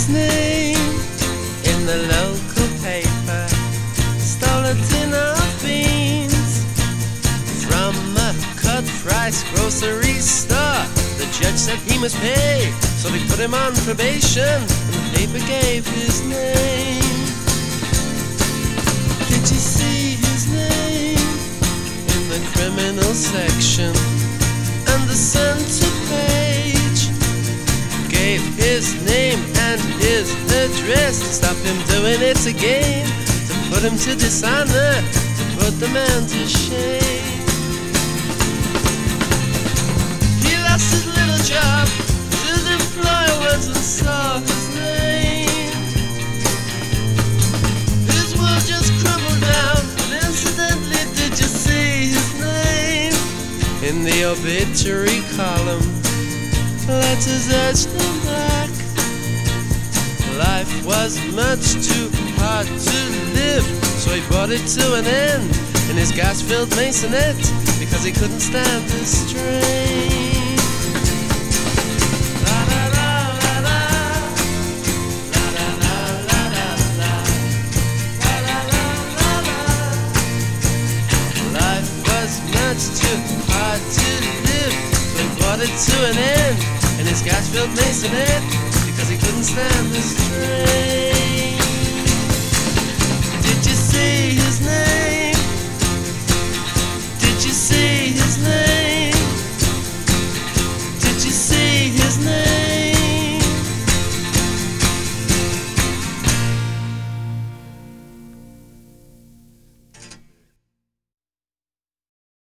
name in the local paper. Stole a tin of beans from a cut-price grocery store. The judge said he must pay, so they put him on probation, and the paper gave his name. Did you see his name in the criminal section? And the center page gave his name and his address to stop him doing it again, to put him to dishonor, to put the man to shame. He lost his little job, his employer went and saw his name. His world just crumbled down, and incidentally, did you see his name in the obituary column? Letters etched in black. Life was much too hard to live, so he brought it to an end in his gas-filled Masonette, because he couldn't stand the strain. La la la la la, la la la la la la, la la la la la. Life was much too hard to live, so he brought it to an end in his gas-filled Masonette, because he couldn't stand the strain.